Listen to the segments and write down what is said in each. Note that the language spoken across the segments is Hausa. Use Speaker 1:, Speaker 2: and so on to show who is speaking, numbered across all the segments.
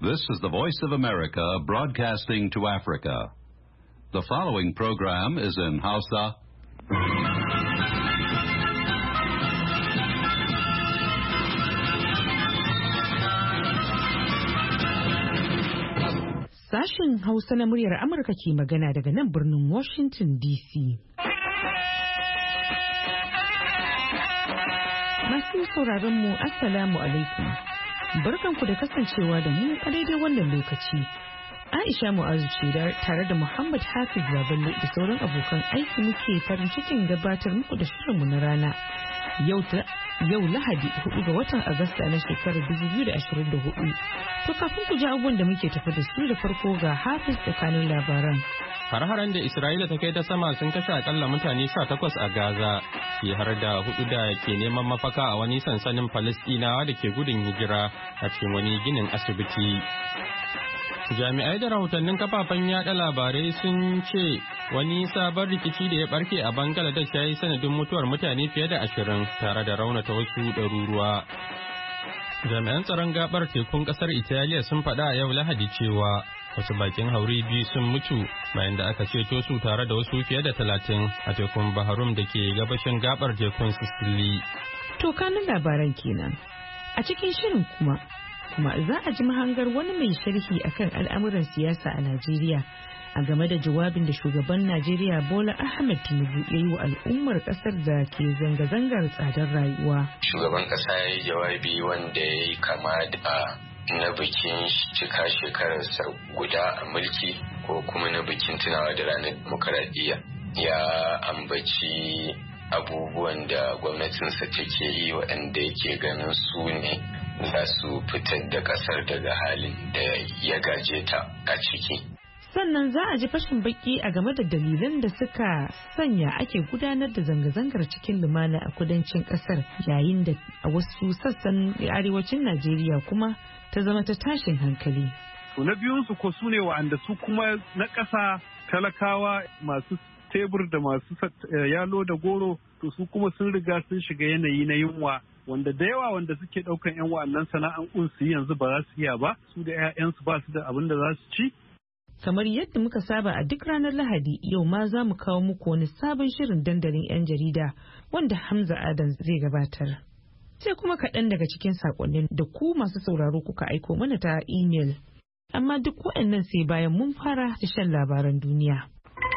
Speaker 1: This is the Voice of America broadcasting to Africa. The following program is in Hausa.
Speaker 2: Sashen Hausa na muryar Amurka ke magana daga nan birnin Washington DC. Masu sauraron mu Assalamu alaikum. Barkanku da kasancewa da mu a daidai wannan lokaci. Aisha Mu'azu ce tare da Muhammad Hafiz Baballe da sauran abokan aiki muke farin cikin gabatar muku da shirinmu na rana. Yau Lahadi 4 ga watan Agusta na shekarar 2024. To kafin ku ji abubuwan da muke tafi da su da farko ga Hafiz da kanun labaran.
Speaker 3: Har-haren da Isra'ila ta kai ta sama sun kashe akalla mutane 18 a Gaza, ke har da 4 da ke neman mafaka a wani sansanin Falastinawa da ke gudun hijira a cikin wani ginin asibiti. Jami'ai da rahotannin kafafen yada labarai sun ce wani sabon rikici da ya barke a Bangladesh ya yi sanadin mutuwar mutane fiye da 20 tare da raunata wasu ɗaruruwa. Jami'an tsaron gabar tekun kasar Italiya sun faɗa a yau Lahadi cewa wasu bakin hauri biyu sun mutu bayan da aka ceto su tare da wasu fiye da 30 a tekun Baharum da ke gabashin gabar tekun Sicily.
Speaker 2: To kanin labaran kenan. A cikin shirin kuma za a ji mahangar wani mai sharhi akan al'amuran siyasa a Najeriya a game da jawabin da shugaban Najeriya Bola Ahmed Tinubu ya yi wa al'ummar kasar da ke zanga-zangar tsadar rayuwa.
Speaker 4: Shugaban kasa ya yi jawabi wanda ya yi kama da na bikin cika shekararsa guda a mulki ko kuma na bikin tunawa da ranar demokaradiyya. Ya ambaci abubuwan da gwamnatinsa take yi waɗanda yake ganin su ne za su fitar da ƙasar daga halin da ya gaje ta a ciki.
Speaker 2: Sannan za a ji fashin baki a game da dalilan da suka sanya ake gudanar da zanga-zangar cikin lumana a kudancin kasar yayin da a wasu sassan arewacin Najeriya kuma ta zama ta tashin hankali.
Speaker 5: Na biyunsu ko su ne wa'anda su kuma na ƙasa talakawa masu tebur da masu yalo da goro to su kuma sun riga sun shiga yanayi na yunwa wanda da yawa wanda suke ɗaukan 'yan wa'annan sana'an su yanzu ba za su iya ba su da 'ya'yansu ba su da abin da za su ci.
Speaker 2: Kamar yadda muka saba a duk ranar Lahadi yau ma za mu kawo muku wani sabon shirin dandalin 'yan jarida wanda Hamza Adam zai gabatar. Sai kuma kaɗan daga cikin saƙonnin da ku masu sauraro kuka aiko mana ta imel. Amma duk waɗannan sai bayan mun fara da shan labaran duniya.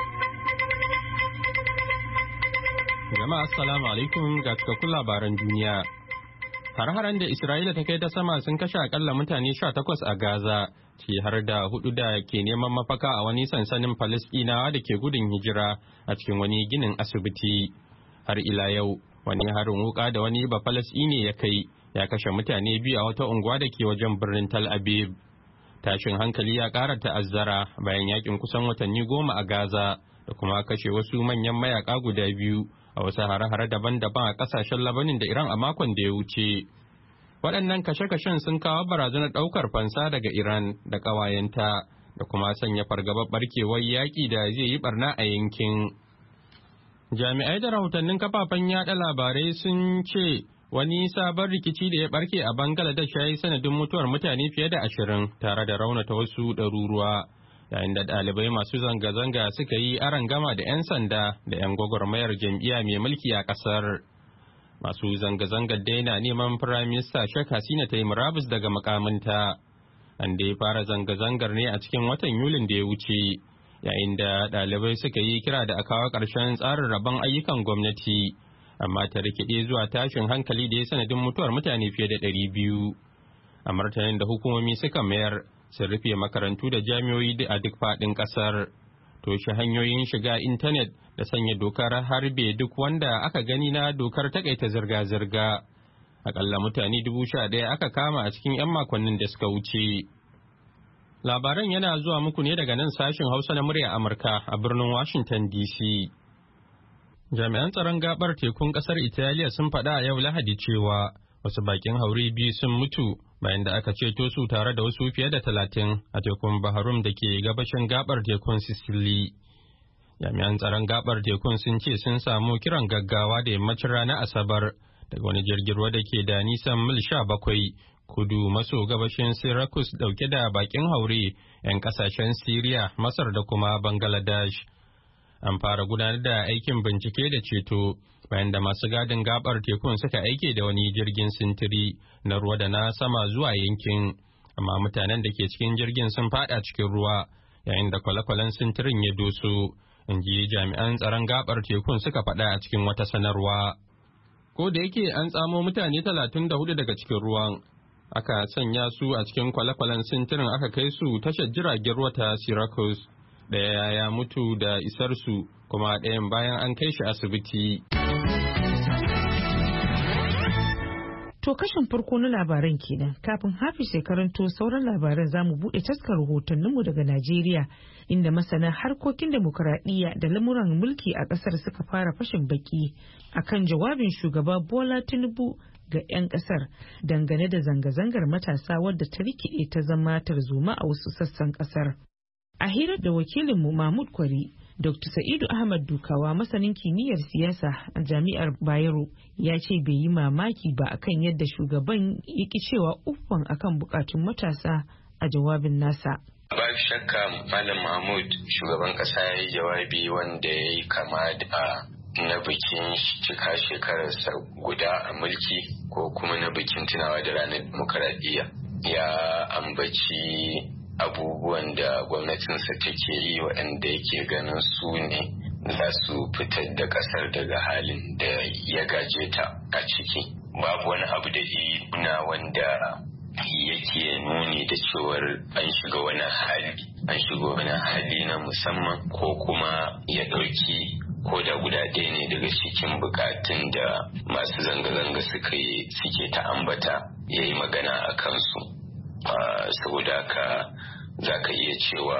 Speaker 3: Jama'a assalamu alaikum ga cikakkun labaran duniya. Har-haren da Isra'ila ta kai ta sama sun kashe akalla mutane 18 a Gaza, ci har da 4 da ke neman mafaka a wani sansanin Falastinawa da ke gudun hijira a cikin wani ginin asibiti. Har ila yau, wani harin wuka da wani Bafalastine ya kai ya kashe mutane 2 a wata unguwa da ke wajen birnin Tel Aviv. Tashin hankali ya ƙara ta'azzara bayan yakin kusan watanni 10 a Gaza da kuma kashe wasu manyan mayaka guda 2 a wasu hare-hare daban-daban a kasashen Labanin da Iran a makon da ya wuce. Waɗannan kashe-kashen sun kawo barazanar ɗaukar fansa daga Iran da ƙawayenta da kuma sanya fargabar barkewar yaƙi da zai yi barna a yankin. Jami'ai da rahotannin kafafen yaɗa labarai sun ce wani sabon rikici da ya barke a Bangladesh ya yi sanadin mutuwar mutane fiye da 20 tare da raunata wasu ɗaruruwa. Yayin da ɗalibai masu zanga-zanga suka yi arangama da 'yan sanda da 'yan gwagwarmayar jam'iyya mai mulki a ƙasar. Masu zanga-zangar daina neman Firaminista Sheikh Hasina ta yi murabus daga makaminta. An dai fara zanga-zangar ne a cikin watan Yulin da ya wuce, yayin da ɗalibai suka yi kira da a kawo ƙarshen tsarin rabon ayyukan gwamnati, amma ta rikide zuwa tashin hankali da ya sanadin mutuwar mutane fiye da 200. A martanin da hukumomi suka mayar, sun rufe makarantu da jami'o'i a duk faɗin ƙasar, toshe hanyoyin shiga intanet da sanya dokar harbe duk wanda aka gani na dokar takaita zirga-zirga. Akalla mutane 11,000 aka kama a cikin 'yan makonnin da suka wuce. Labaran yana zuwa muku ne daga nan sashin Hausa na murya Amurka a birnin Washington DC. Jami'an tsaron gabar tekun ƙasar Italiya sun faɗa a yau Lahadi cewa wasu bakin hauri biyu sun mutu bayan da aka ceto su tare da wasu fiye da 30 a tekun Baharum da ke gabashin gabar tekun Sicily. Jami'an tsaron gabar tekun sun ce sun samu kiran gaggawa da yammacin ranar Asabar daga wani jirgin ruwa da ke da nisan mil 17 kudu maso gabashin Syracuse dauke da bakin haure 'yan kasashen Syria, Masar da kuma Bangladesh. An fara gudanar da aikin bincike da ceto bayan da masu gadin gabar tekun suka aike da wani jirgin sintiri na ruwa da na sama zuwa yankin, amma mutanen da ke cikin jirgin sun fada cikin ruwa yayin da kwale-kwalen sintirin ya doso, in ji jami'an tsaron gabar tekun suka faɗa a cikin wata sanarwa. Ko da yake an tsamo mutane 34 daga cikin ruwan, aka sanya su a cikin kwale-kwalen sintirin aka kai su tashar jiragen ruwa ta Syracuse. Ɗaya ya mutu da isar su, kuma ɗayan bayan an kai shi asibiti.
Speaker 2: To kashin farko na labaran kenan, kafin Hafiz ya karanto sauran labaran zamu buɗe taskar rahotanninmu daga Najeriya, inda masana harkokin demokuraɗiyya da lamuran mulki a ƙasar suka fara fashin baki akan jawabin shugaba Bola Tinubu ga 'yan ƙasar dangane da zanga-zangar matasa wadda ta rikide ta zama tarzoma a wasu sassan ƙasar. A hirar da wakilinmu Mahmud Kwari, Dr. Sa'idu Ahmad Dukawa, masanin kimiyyar siyasa a Jami'ar Bayero, ya ce bai yi mamaki ba akan yadda shugaban yake cewa uffan akan bukatun matasa a jawabin nasa.
Speaker 4: Babu shakka Malam Mahmud shugaban kasa ya yi jawabi wanda ya yi kama da na bikin cika shekararsa guda a mulki ko kuma na bikin tunawa da ranar demokaradiyya. Ya ambaci abubuwan da gwamnatinsa take yi waɗanda yake ganin su ne za su fitar da ƙasar daga halin da ya gaje ta a ciki. Babu wani abu da nuna wanda yake nuni da cewar an shiga wani hali na musamman ko kuma ya ɗauki ko da guda ɗaya ne daga cikin bukatun da masu zanga-zanga suke ta ambata ya yi magana a kansu. Saboda haka za ka iya cewa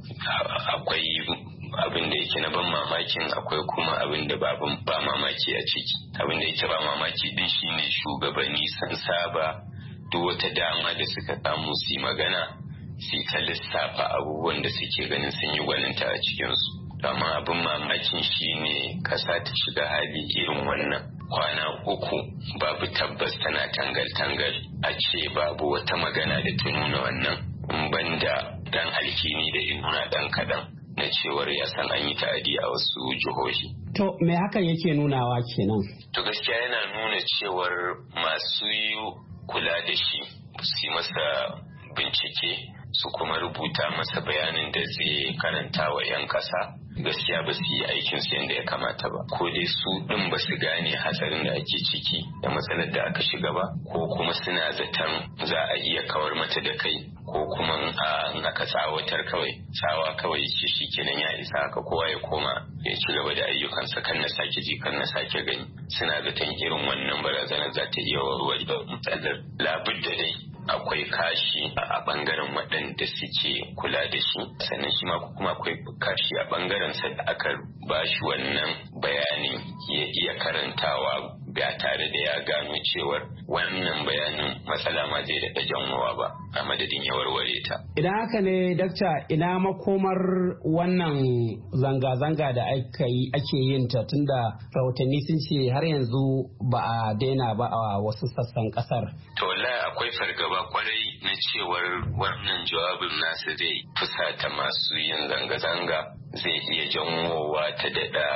Speaker 4: akwai abin da yake na ban mamakin, akwai kuma abin da ba mamaki a ciki. Abin da yake ba mamaki din shine shugabanni sun saba duk wata dama da suka samu su yi magana su ta lissafa abubuwan da suke ganin sun yi gwaninta a cikinsu. Amma abin mamakin shine kasa ta shiga hali irin wannan kwana uku babu tabbas tana tangal-tangal, a ce babu wata magana da ta nuna wannan banda dan alkini da nuna dan kadan na cewar ya san an yi ta'adi a wasu jihohi.
Speaker 6: To me hakan yake nunawa kenan?
Speaker 4: To gaskiya yana nuna cewar masu kula da shi su yi masa bincike su kuma rubuta masa bayanin da zai karanta wa 'yan ƙasa, gaskiya ba su yi aikin su yadda ya kamata ba. Ko dai su ɗin ba su gane hatsarin da ake ciki da matsalar da aka shiga ba, ko kuma suna zaton za a iya kawar mata da kai, ko kuma in aka tsawatar tsawa kawai ce shi kenan ya isa haka kowa ya koma ya ci gaba da ayyukansa, kan na sake ji kan na sake gani. Suna zaton irin wannan barazanar za ta iya warware da matsalar. Labudda dai akwai kashi a bangaren waɗanda suke kula da shi, sannan shi ma kuma akwai kashi a bangaren sa da aka ba shi wannan bayanin ya iya karantawa ba tare da ya gano cewar wannan bayanin matsala ma zai da janwowa ba, a madadin ya warware ta.
Speaker 6: Idan haka ne dakta, ina makomar wannan zanga-zanga da ake yin ta, tunda rahotanni sun ce har yanzu ba a daina ba a wasu sassan kasar.
Speaker 4: To wallahi akwai fargaba kwarai na cewar wannan jawabin nasa zai fusata masu yin zanga-zanga, zai iya janwowa ta daɗa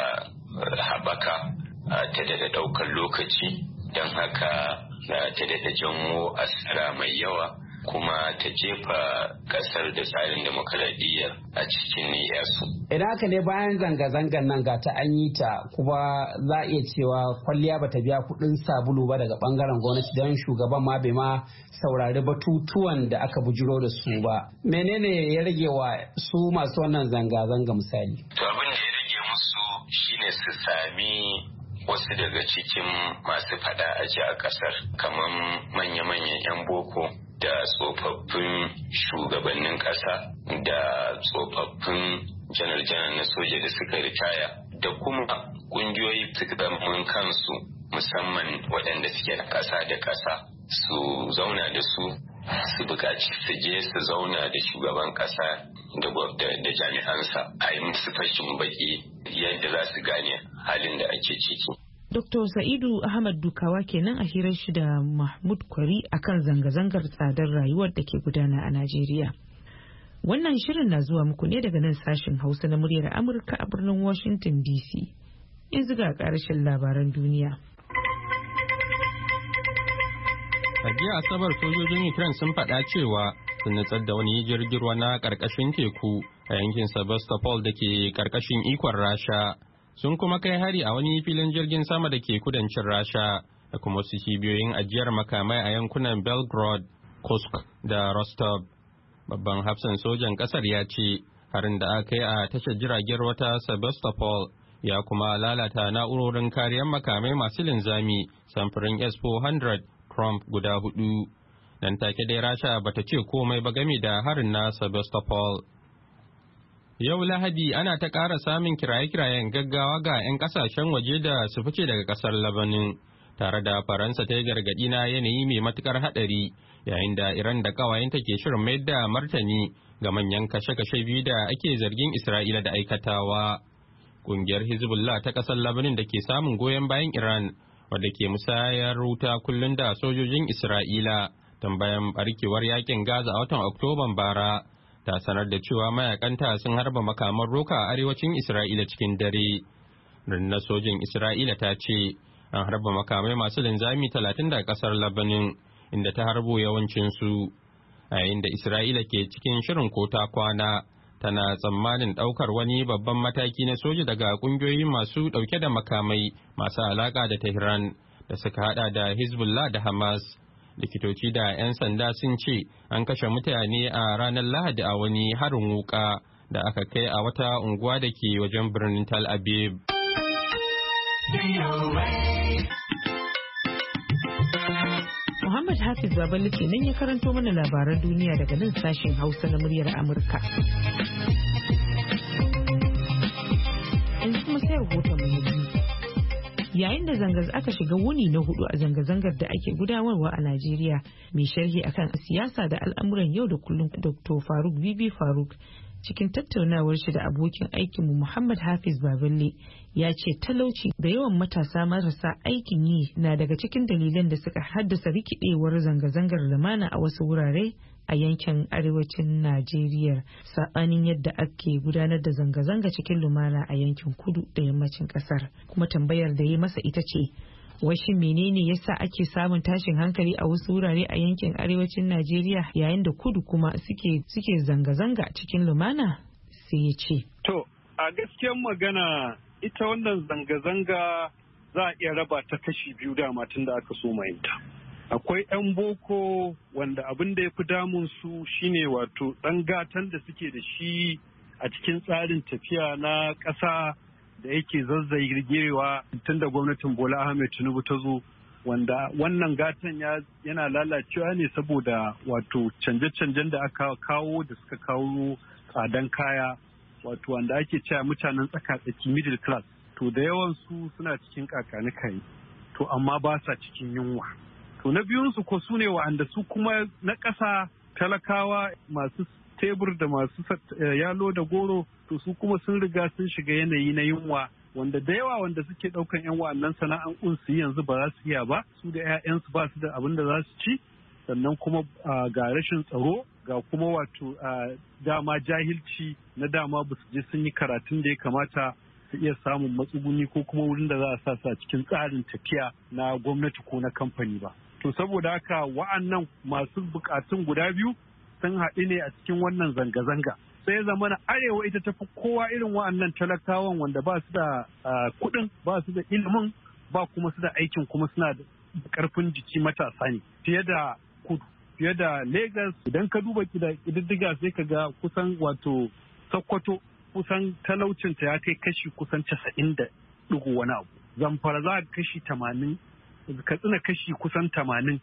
Speaker 4: haɓaka, ta daɗa ɗaukar lokaci, don haka ta daɗa janwo asara mai yawa, kuma ta jefa kasar da tsarin demokaradiyya a cikin niyyarsu.
Speaker 6: Idan haka ne bayan zanga-zangan nan ga ta an yi ta, kuma za a iya cewa kwalliya bata biya kuɗin sabulu ba daga bangaren gwamnati, don shugaban ma bai ma saurari batutuwan da aka bujiro da su ba. Menene ya rage wa su masu wannan zanga-zanga misali?
Speaker 4: To abin da ya rage musu shine su sami wasu daga cikin masu fada aji a kasar, kamar manya-manyan 'yan boko da tsofaffin shugabannin ƙasa da tsofaffin janar-janar na soja da suka ritaya, da kuma ƙungiyoyi zaman kansu musamman waɗanda suke da ƙasa da ƙasa su zauna da su buƙaci su je su zauna da shugaban ƙasa da jami'ansa a yi musu fashin baki yadda za su gane halin da ake ciki.
Speaker 2: Dr. Sa'idu Ahmad Dukawa kenan a hirar shi da Mahmud Kwari akan zanga-zangar tsadar rayuwar da ke gudana a Najeriya. Wannan shirin na zuwa muku ne daga nan sashen Hausa na muryar Amurka a birnin Washington DC. Yanzu ga ƙarshen labaran duniya.
Speaker 3: A jiya Asabar sojojin Ukraine sun faɗa cewa sun nutsar da wani jirgin ruwa na ƙarƙashin teku a yankin Sebastopol da ke ƙarƙashin ikon Rasha. Sun kuma kai hari a wani filin jirgin sama da ke kudancin Rasha da kuma wasu cibiyoyin ajiyar makamai a yankunan Belgrade, Kursk da Rostov. Babban hafsan sojan ƙasar ya ce harin da aka yi a tashar jiragen wata Sebastopol ya kuma lalata na'urorin kariyar makamai masu linzami samfurin S-400 Trump guda 4. Nan take dai Rasha bata ce komai ba game da harin na Sebastopol. Yau Lahadi ana ta ƙara samun kiraye-kirayen gaggawa ga 'yan ƙasashen waje da su fice daga ƙasar Labanin, tare da Faransa ta yi gargaɗi na yanayi mai matuƙar haɗari, yayin da Iran da ƙawayenta ke shirin mayar da martani ga manyan kashe-kashe biyu da ake zargin Isra'ila da aikatawa. Ƙungiyar Hezbollah ta ƙasar Labanin da ke samun goyon bayan Iran, wadda ke musayar wuta kullum da sojojin Isra'ila, tun bayan barkewar yakin Gaza a watan Oktoban bara. Ta sanar da cewa mayakanta sun harba makaman roka a arewacin Isra'ila cikin dare. Rundunar sojin Isra'ila ta ce an harba makamai masu linzami 30 daga kasar Labanin, inda ta harbo yawancinsu. A yayin da Isra'ila ke cikin shirin kota kwana, tana tsammanin ɗaukar wani babban mataki na soja daga ƙungiyoyi masu ɗauke da makamai masu alaƙa da Tehran da suka haɗa da Hezbollah da Hamas. Likitoci da 'yan sanda sun ce an kashe mutane a ranar Lahadi a wani harin wuka da aka kai a wata unguwa da ke wajen birnin Tel Aviv.
Speaker 2: Muhammad Hafiz Babalu kenan ya karanto mana labaran duniya daga nan sashen Hausa na muryar Amurka. Yanzu kuma sai rahoton mu. Yayin da aka shiga wuni na 4 a zanga-zangar da ake gudanarwa a Najeriya, mai sharhi akan siyasa da al'amuran yau da kullum Dr. Faruk Bibi Faruk cikin tattaunawar shi da abokin aikinmu Muhammad Hafiz Baballe ya ce talauci da yawan matasa marasa aikin yi na daga cikin dalilan da suka haddasa rikidewar zanga-zangar lumana a wasu wurare a yankin arewacin Najeriya, saɓanin yadda ake gudanar da zanga-zanga cikin lumana a yankin kudu da yammacin ƙasar. Kuma tambayar da ya masa ita ce, wai shin menene yasa ake samun tashin hankali a wasu wurare a yankin arewacin Najeriya yayin da kudu kuma suke zanga-zanga cikin lumana? Sai ya ce.
Speaker 5: To, a gaskiyar magana ita wannan zanga-zanga za a iya raba ta kashi biyu dama tun da aka so mayinta. Akwai 'yan boko wanda abin da ya fi damun su shine wato ɗan gatan da suke da shi a cikin tsarin tafiya na ƙasa da yake zazzaigewa tun da gwamnatin Bola Ahmed Tinubu ta zo, wanda wannan gatan yana lalacewa ne saboda wato canje-canjen da aka kawo da suka kawo tsadan kaya, wato wanda ake cewa mutanen tsaka-tsaki middle class, to da yawan su suna cikin kakanikai, to amma ba sa cikin yunwa. To na biyunsu ko su ne wa'anda su kuma na ƙasa talakawa masu tebur da masu yalo da goro, to su kuma sun riga sun shiga yanayi na yunwa, wanda da yawa wanda suke ɗaukan 'yan wa'annan sana'an su yanzu ba za su iya ba, su da 'ya'yansu ba su da abin da za su ci, sannan kuma ga rashin tsaro, ga kuma wato dama jahilci na dama ba su je sun yi karatun da ya kamata su iya samun matsuguni ko kuma wurin da za a sa su cikin tsarin tafiya na gwamnati ko na kamfani ba. To saboda haka wa'annan masu bukatun guda biyu sun haɗu ne a cikin wannan zanga-zanga. Sai ya zama na arewa ita tafi kowa irin wa'annan talakawan wanda ba su da kuɗin, ba su da ilimin, ba kuma su da aikin, kuma suna da ƙarfin jiki matasa ne fiye da kudu, fiye da Lagos. Idan ka duba ƙididdiga sai ka ga kusan wato Sokoto kusan talaucinta ya kai kashi kusan 90 da ɗigo wani abu. Zamfara za ka kashi 80, Katsina kashi kusan 80,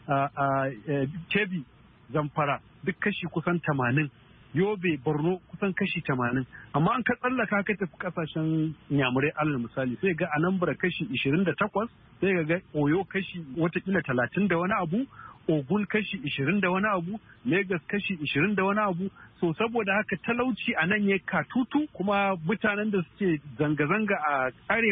Speaker 5: Kebbi, Zamfara duk kashi kusan 80, Yobe, Borno kusan kashi 80. Amma an ka tsallaka ka tafi kasashen Nyamurai alal misali sai ga Anambra kashi 28, sai ga Oyo kashi watakila 30 da wani abu, Ogun kashi 20 da wani abu, Lagos kashi 20 da wani abu. So saboda haka talauci a nan ya katutu, kuma mutanen da suke zanga-zanga a arewa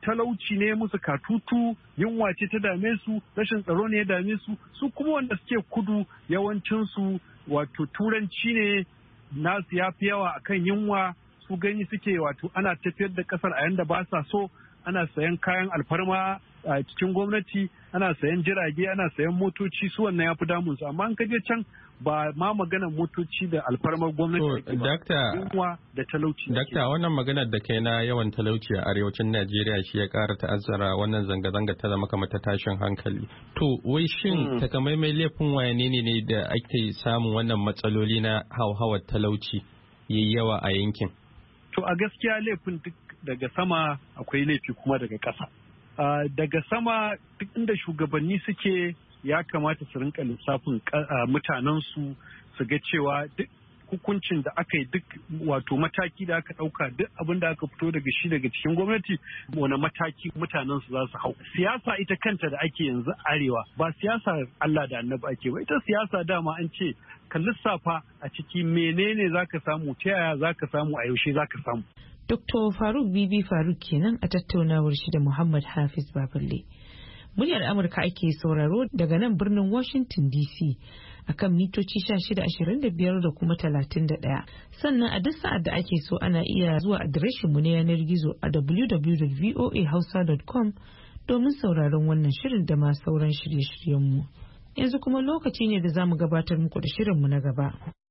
Speaker 5: talauci ne musu katutu, yunwa ce ta dame su, rashin tsaro ne ya dame su. Su kuma wanda suke kudu yawancinsu wato turanci ne nasu ya fi yawa akan yunwa. Su gani suke wato ana tafiyar da kasar a yanda ba sa so, ana sayan kayan alfarma a cikin gwamnati, ana sayan jirage, ana sayan motoci, su wannan ya fi damunsu. Amma an kaje can ba ma maganar motoci da alfarmar gwamnati ba, yunwa da talauci.
Speaker 3: Dakta, wannan maganar da kai na yawan talauci a arewacin Najeriya shi ya ƙara ta'azzara wannan zanga-zanga ta zama kamar ta tashin hankali. To, wai shin takamaimai laifin wane ne da ake samun wannan matsaloli na hauhawar talauci yayi yawa a yankin?
Speaker 5: To, a gaskiya laifin duk daga sama akwai laifi kuma daga ƙasa. Daga sama duk inda shugabanni suke ya kamata su rinka lissafin mutanensu su ga cewa duk hukuncin da aka yi, duk wato mataki da aka ɗauka, duk abin da aka fito daga cikin gwamnati, wani mataki mutanensu za su hau. Siyasa ita kanta da ake yanzu arewa ba siyasa Allah da annabi ake ba, ita siyasa dama an ce ka lissafa a ciki menene za ka samu, ta yaya za ka samu, a yaushe za ka samu.
Speaker 2: Dr. Faruk Bibi Faruk kenan a tattaunawar shi da Muhammad Hafiz Baballe. Muryar Amurka ake sauraro daga nan birnin Washington DC akan mitoci 1625 da kuma 31. Sannan a duk sa'ad da ake so ana iya zuwa adireshin mu na yanar gizo a www.voahausa.com domin sauraron wannan shirin da ma sauran shirye-shiryenmu. Yanzu kuma lokaci ne da za mu gabatar muku da shirinmu na gaba.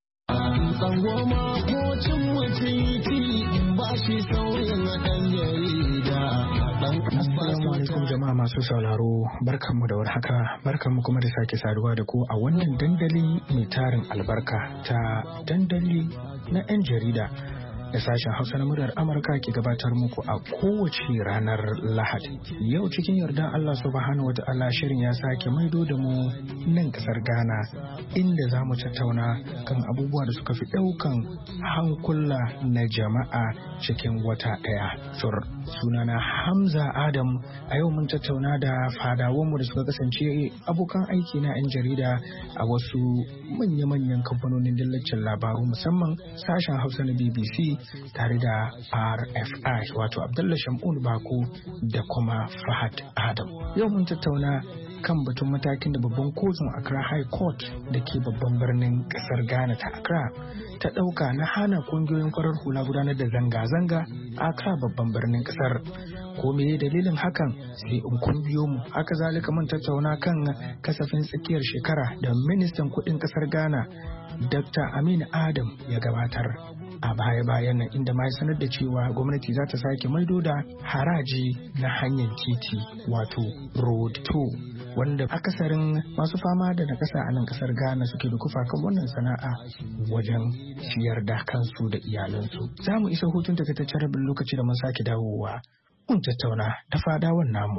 Speaker 7: Assalamu alaikum jama'a masu sauraro, barkanmu da warhaka, barkanmu kuma da sake saduwa da ku a wannan dandali mai tarin albarka ta dandali na 'yan jarida da sashen Hausa na muryar Amurka ke gabatar muku a kowace ranar Lahadi. Yau cikin yardan Allah subhanahu wata'ala shirin ya sake maido da mu nan kasar Ghana, inda za mu tattauna kan abubuwa da suka fi ɗaukan hankula na jama'a cikin wata ɗaya. Sunana Hamza Adam. A yau mun tattauna da fadawanmu da suka kasance abokan aiki na 'yan jarida a wasu manya-manyan kamfanonin dillacin labaru, musamman sashen Hausa na BBC tare da RFI, wato Abdullah Shamun Bako da kuma Fahad Adam. Yau mun tattauna kan batun matakin da babban kotun Accra High Court da ke babban birnin kasar Ghana ta Accra ta ɗauka na hana kungiyoyin farar hula gudanar da zanga-zanga a Accra babban birnin kasar. Ko meye dalilin hakan sai in kun biyo mu. Haka zalika mun tattauna kan kasafin tsakiyar shekara da ministan kuɗin kasar Ghana Dr. Amin Adam ya gabatar a baya-bayan nan, inda ma ya sanar da cewa gwamnati za ta sake maido da haraji na hanyar titi wato road toll, wanda akasarin masu fama da nakasa a nan kasar Ghana suke da kufa kan wannan sana'a wajen ciyar da kansu da iyalansu. Za mu isa hutun takaitaccen rabin lokaci da mun sake dawowa. Mun tattauna da fadawan namu.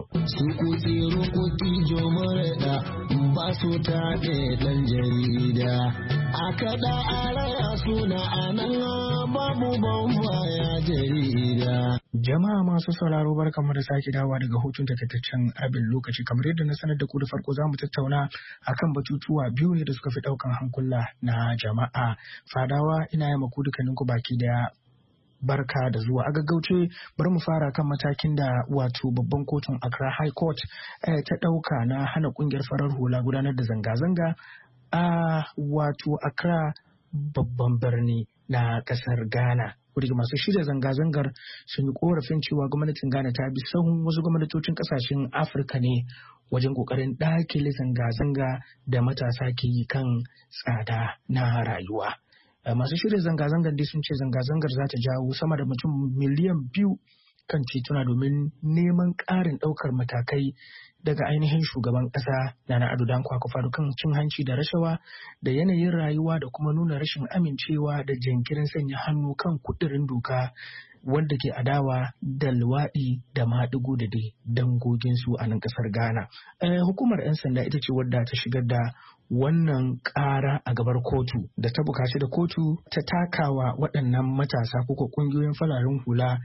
Speaker 7: Ba su taɗe ɗan jarida, a kaɗa a raya suna a nan babu bambaya jarida. Jama'a masu sauraro barkanmu da sake dawowa daga hutun takaitaccen abin lokaci. Kamar yadda na sanar da ku da farko, za mu tattauna akan batutuwa biyu ne da suka fi ɗaukan hankula na jama'a. Fadawa, ina yi maku dukkaninku baki daya barka da zuwa. A gaggauce bari mu fara kan matakin da wato babban kotun Accra High Court ta ɗauka na hana ƙungiyar farar hula gudanar da zanga-zanga a wato Accra babban birni na ƙasar Ghana. Wadda masu shirya zanga-zangar sun yi korafin cewa gwamnatin Ghana ta bi sahun wasu gwamnatocin ƙasashen Afirka ne wajen ƙoƙarin ɗakile zanga-zanga da matasa ke yi kan tsada na rayuwa. Masu shirya zanga-zangar dai sun ce zanga-zangar za ta jawo sama da mutum miliyan 2 kan tituna domin neman ƙarin ɗaukar matakai daga ainihin shugaban ƙasa Nana Addo Dankwa Akufo-Addo kan cin hanci da rashawa da yanayin rayuwa da kuma nuna rashin amincewa da jinkirin sanya hannu kan kudirin doka wanda ke adawa da luwaɗi da maɗigo da dai dangoginsu a nan ƙasar Ghana. Hukumar 'yan sanda ita ce wadda ta shigar da wannan ƙara a gabar kotu da ta bukaci da kotu ta takawa waɗannan matasa ko ƙungiyoyin fararen hula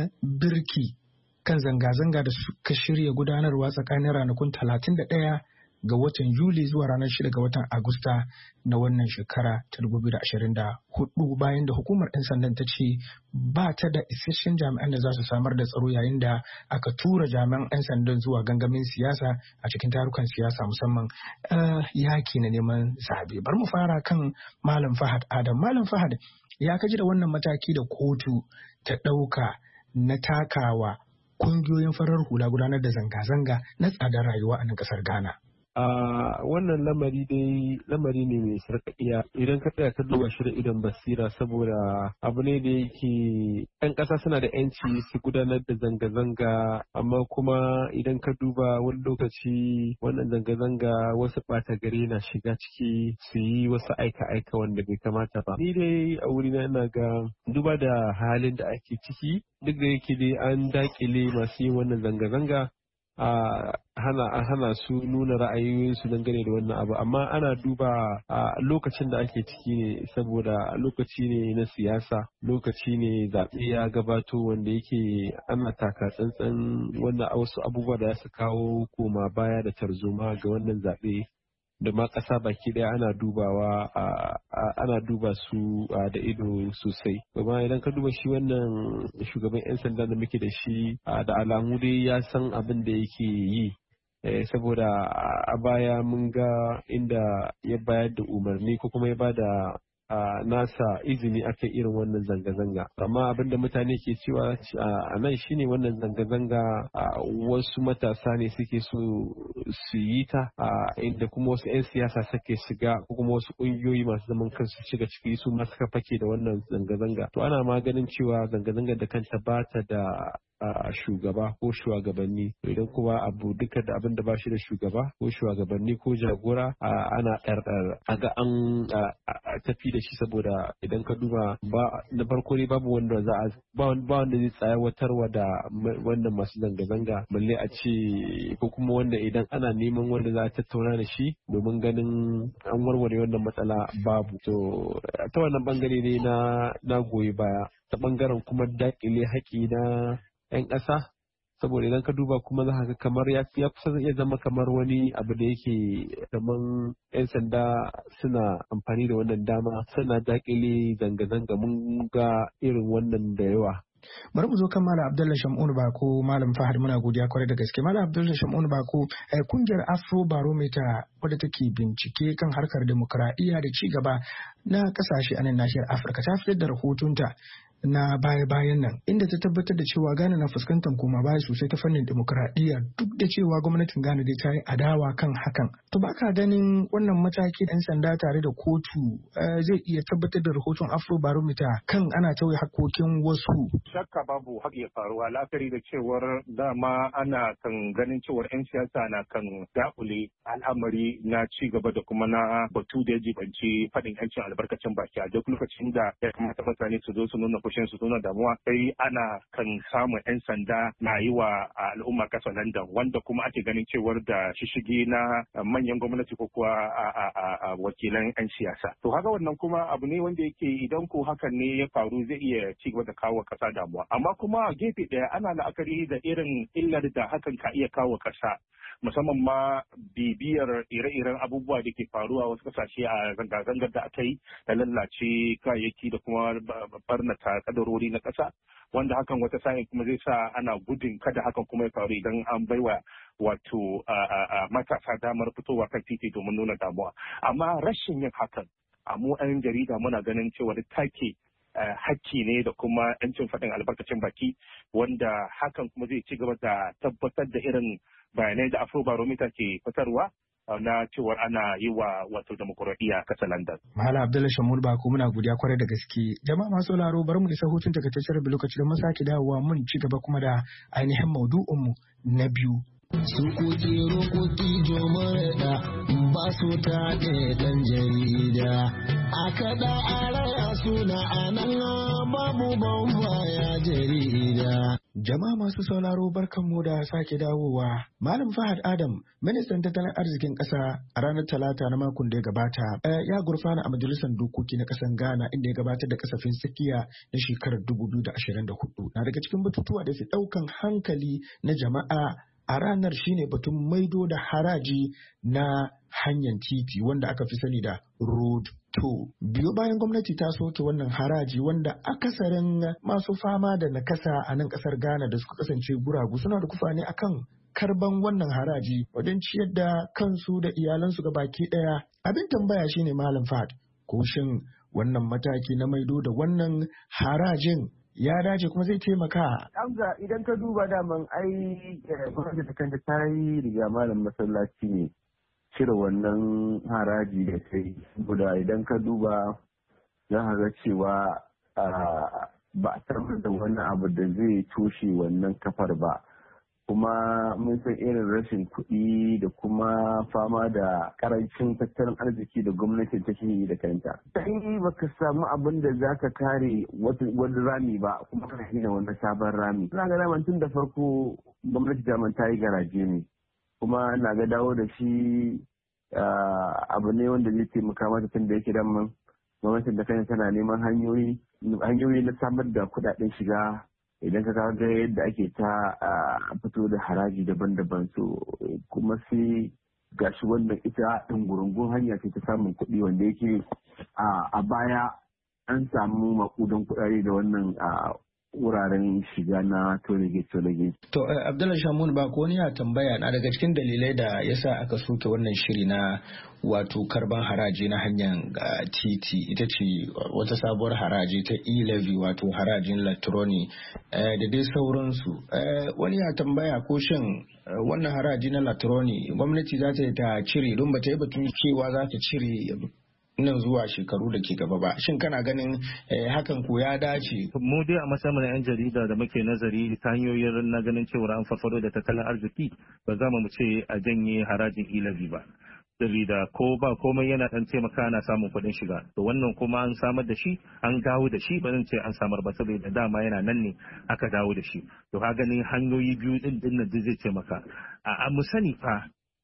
Speaker 7: birki kan zanga-zanga da suka shirya gudanarwa tsakanin ranakun 31 ga watan Yuli zuwa ranar 6 ga watan Agusta na wannan shekara ta 2024 bayan da hukumar 'yan sandan ta ce ba ta da isasshen jami'an da za su samar da tsaro yayin da aka tura jami'an 'yan sandan zuwa gangamin siyasa a cikin tarukan siyasa musamman yaki na neman zabe. Bari mu fara kan Malam Fahad Adam. Malam Fahad, ya kaji da wannan mataki da kotu ta ɗauka na takawa kungiyoyin farar hula gudanar da zanga-zanga na tsadar rayuwa a nan kasar Ghana?
Speaker 8: Wannan lamari ne mai sarƙaƙiya idan ka tsaya ka duba shi da idon basira, saboda abu ne da yake 'yan ƙasa suna da 'yanci su gudanar da zanga-zanga, amma kuma idan ka duba wani lokaci wannan zanga-zanga wasu ɓata gari na shiga ciki su yi wasu aika-aika wanda bai kamata ba. Ni dai a wurina ina ga duba da halin da ake ciki, duk da yake dai an dakile masu yin wannan zanga-zanga hana su nuna ra'ayoyinsu dangane da wannan abu, amma ana duba a lokacin da ake ciki ne, saboda lokaci ne na siyasa, lokaci ne zaɓe ya gabato wanda yake ana taka tsantsan wannan wasu abubuwa da su kawo koma baya da tarzoma ga wannan zaɓe da ma ƙasa baki ɗaya ana duba su da ido sosai. Kuma idan ka duba shi wannan shugaban 'yan sanda da muke da shi da alamu dai ya san abin da yake yi, saboda a baya mun ga inda ya bayar da umarni ko kuma ya ba da nasa izini aka irin wannan zanga-zanga. Amma abin da mutane ke cewa a nan shine wannan zanga-zanga wasu matasa ne suke so su yi ta, inda kuma wasu 'yan siyasa suke shiga ko kuma wasu ƙungiyoyi masu zaman kansu shiga ciki su ma suka fake da wannan zanga-zanga. To ana maganin cewa zanga-zanga da kanta ba ta da shugaba ko shugabanni, idan kuma abu duka da abin da ba shi da shugaba ko shugabanni ko jagora ana ɗarɗar a ga an tafi da shi, saboda idan ka duba na farko ne babu wanda ba wanda zai tsayawatarwa da wannan masu zanga-zanga, balle a ce ko kuma wanda idan ana neman wanda za a tattauna da shi domin ganin an warware wannan matsala babu. To ta wannan bangare ne na goyi baya, ta bangaren kuma dakile haƙi na 'yan ƙasa, saboda idan ka duba kuma za ka ga kamar ya kusa zai zama kamar wani abu da yake kamar 'yan sanda suna amfani da wannan dama suna dakile zanga-zanga, mun ga irin wannan da yawa.
Speaker 7: Bari mu zo kan Malam Abdullahi Shamun Bako. Malam Fahad, muna godiya kwarai da gaske. Malam Abdullahi Shamun Bako, kungiyar Afro Barometer wadda take bincike kan harkar demokradiyya da ci gaba na kasashe a nan nahiyar Afirka ta fitar da rahotonta na baya-bayan nan inda ta tabbatar da cewa Ghana na fuskantar koma baya sosai ta fannin demokradiyya, duk da cewa gwamnatin Ghana dai ta yi adawa kan hakan. To ba ka ganin wannan mataki ɗan sanda tare da kotu zai iya tabbatar da rahoton Afro Barometer kan ana tauye hakkokin wasu?
Speaker 9: Shakka babu haka ya faruwa, la'akari da cewar dama ana kan ganin cewar 'yan siyasa na kan dakule al'amari na ci gaba da kuma na batu da ya jibanci faɗin 'yancin albarkacin baki a duk lokacin da ya kamata mutane su zo su nuna fushin su nuna damuwa, sai ana kan samun 'yan sanda na yi wa al'umma kasa London, wanda kuma ake ganin cewar da shishigi na manyan gwamnati ko kuwa wakilan 'yan siyasa. To haka wannan kuma abu ne wanda yake idan ko hakan ne ya faru zai iya ci gaba da kawo kasa damuwa. Amma kuma gefe ɗaya ana la'akari da irin illar da hakan ka iya kawo kasa, musamman ma bibiyar ire-iren abubuwa da ke faruwa wasu kasashe a zanga-zangar da aka yi da lallace kayayyaki da kuma barnata kadarori na ƙasa, wanda hakan wata sa'in kuma zai sa ana gudun kada hakan kuma ya faru idan an baiwa wato matasa damar fitowa kan titi domin nuna damuwa. Amma rashin yin hakan a mu 'yan jarida muna ganin cewa take hakki ne da kuma 'yancin faɗin albarkacin baki, wanda hakan kuma zai ci gaba da tabbatar da irin bayanai da Afro Barometer ke fitarwa na cewar ana yi wa wato demokuraɗiyya kasa London.
Speaker 7: Malam Abdullahi Shamun Bako, muna godiya kwarai da gaske. Jama'a masu sauraro, bari mu isa hutun takaitaccen lokaci da mun sake dawowa mun ci gaba kuma da ainihin maudu'inmu na biyu.
Speaker 10: Sukuti rukuti jomaraɗa ba su taɗe ɗan jarida. A kaɗa a raya suna a nan babu bambaya jarida.
Speaker 7: Jama'a masu sauraro, barkanmu da sake dawowa. Malam Fahad Adam, ministan tattalin arzikin ƙasa, a ranar Talata na makon da ya gabata ya gurfana a majalisar dokoki na ƙasar Ghana inda ya gabatar da kasafin tsakiya na shekarar 2024. Na daga cikin batutuwa da fi ɗaukan hankali na jama'a a ranar shine batun maido da haraji na hanyar titi wanda aka fi sani da road toll. Biyo bayan gwamnati ta soke wannan haraji wanda akasarin masu fama da nakasa a nan kasar Ghana da suka kasance guragu suna da kufa ne akan karban wannan haraji wajen ciyar da kansu da iyalansu ga baki daya. Abin tambaya shine Malam Fahad, ko shin wannan mataki na maido da wannan harajin ya dace kuma zai taimaka?
Speaker 11: Hamza, idan ka duba daman ai gwamnati ta kanta ta yi riga malam masallaci ne cire wannan haraji da kai. Guda idan ka duba za ka ga cewa ba a tabbatar da wani abu da zai toshe wannan kafar ba. Kuma mun san irin rashin kuɗi da kuma fama da karancin tattalin arziki da gwamnati take yi da kanta. Sai baka samu abin da za ka kare wani rami ba kuma kana gina wani sabon rami. Ina ga daman tun da farko gwamnati daman ta yi garaje ne, kuma na ga dawo da shi abu ne wanda zai taimaka mata tun da yake daman gwamnatin da kanta tana neman hanyoyi na samar da kuɗaɗen shiga. Idan ka ga yadda ake ta fito da haraji daban-daban, so kuma sai gashi wannan ita ɗin gurungun hanya ce ta samun kuɗi wanda yake a baya an samu makudan kuɗaɗe da wannan wuraren shiga na tolegate.
Speaker 7: To Abdullahi Shamun ba ko wani ya tambaya na daga cikin dalilai da yasa aka soke wannan shiri na wato karban haraji na hanyar titi ita ce wata sabuwar haraji ta e-levy wato harajin latroni da dai sauransu. Wani ya tambaya ko shin wannan haraji na latroni gwamnati za ta cire don ba ta yi batun cewa za ta cire nan zuwa shekaru da ke gaba ba. Shin kana ganin hakan ko ya dace?
Speaker 9: Mu dai a matsayin 'yan jarida da muke nazari ta hanyoyin na ganin cewa an farfado da tattalin arziki, ba za mu ce a janye harajin e-levy ba. Sabida ko ba komai yana dan taimaka na samun kuɗin shiga. To wannan kuma an samar da shi, an dawo da shi, ba zan ce an samar ba saboda dama yana nan ne aka dawo da shi. To ka gani hanyoyi biyu din nan zai taimaka. A mu sani fa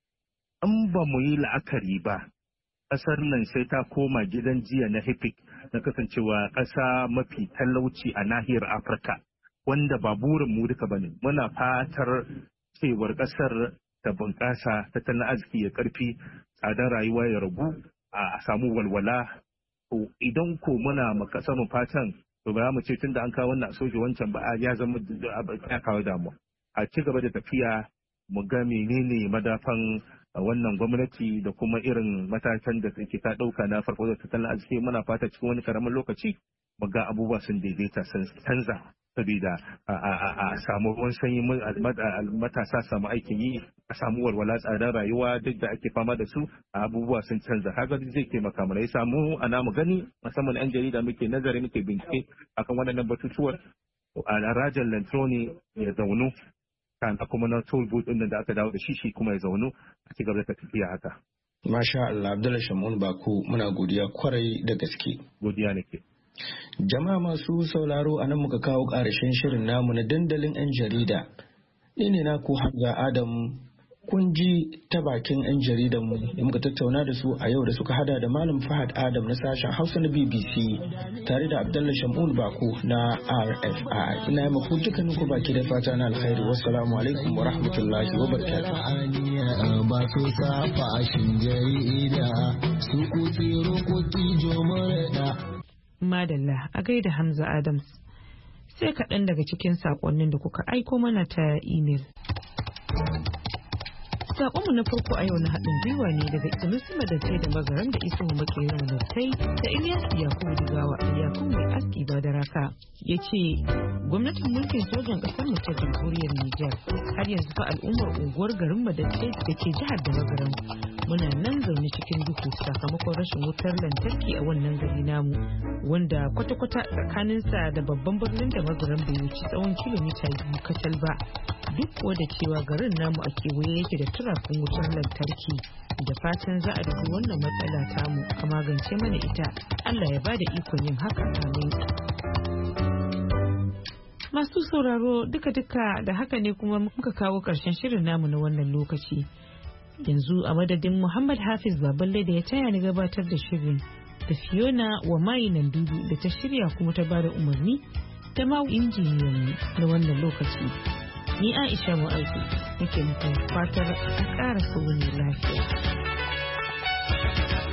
Speaker 9: an ba mu yi la'akari ba, ƙasar nan sai ta koma gidan jiya na HIPC na kasancewa ƙasa mafi talauci a nahiyar Afirka, wanda ba burin mu duka bane. Muna fatar cewar ƙasar ta bunƙasa, tattalin arziki ya ƙarfi, tsadar rayuwa ya ragu, a samu walwala. To idan ko muna ƙasar mu fatan, to ba mu ce tunda an kawo wannan soke wancan ba ya zama ya kawo damuwa. A ci gaba da tafiya mu ga menene madafan wannan gwamnati da kuma irin matakan da take ta ɗauka na farko da tattalin arziki. Muna fata cikin wani karamin lokaci mu ga abubuwa sun daidaita, sun canza, saboda a samu ruwan sanyi, matasa samu aikin yi, a samu walwala, tsadar rayuwa duk da ake fama da su, abubuwa sun canza. Haka zai taimaka mana. Ya samu ana mu gani musamman 'yan jarida muke nazari, muke bincike akan waɗannan batutuwar. A rajin lantroni ya zaunu, kana kuma na toll booth din da aka dawo da shi kuma ya zaunu, a ci gaba da tafiya haka.
Speaker 7: Masha Allah, Abdullahi Shamun Bako, muna godiya kwarai da gaske.
Speaker 9: Godiya nake.
Speaker 7: Jama'a masu sauraro, a nan muka kawo ƙarshen shirin namu na dandalin 'yan jarida. Ni ne naku Hamza Adam. Kun ji ta bakin 'yan jaridan mu da muka tattauna da su a yau da suka hada da Malam Fahad Adam na sashen Hausa na BBC tare da Abdullahi Shamun Bako na RFI. Ina yi maku dukkanin ku baki da fata na alkhairi. Wassalamu alaikum wa rahmatullahi wa barakatuh.
Speaker 10: Ba su safashin jarida su kutsiro kuki jomar.
Speaker 2: Madalla a gaida Hamza Adams. Sai kaɗan daga cikin saƙonnin da kuka aiko mana ta imel. Sakonmu na farko a yau na haɗin gwiwa ne daga Inusi Madatai da Magaram da Isuhu Makerin Madatai da Ilyasu Yakubu Digawa da Yakubu Mai Aski Badaraka. Ya ce gwamnatin mulkin sojan ƙasar mu ta jamhuriyar Nijar har yanzu fa al'ummar unguwar garin Madatai da ke jihar da Magaram muna nan zaune cikin duhu sakamakon rashin wutar lantarki a wannan gari namu wanda kwata-kwata tsakaninsa da babban birnin da Magaram bai wuce tsawon kilomita 2 kacal ba. Duk kuwa da cewa garin namu a kewaye yake da turafin wutar lantarki, da fatan za a dubi wannan matsala tamu a magance mana ita. Allah ya bada ikon yin haka, amin. Masu sauraro, duka-duka da haka ne kuma muka kawo ƙarshen shirin namu na wannan lokaci. Yanzu a madadin Muhammad Hafiz Baballe da ya taya ni gabatar da shirin, da Fiona wa Mai Nandudu da ta shirya kuma ta bada umarni, ta ma injiniyan na wannan lokaci. Ni Aisha Mu'azu nake muku fatar a ƙara wani lafiya.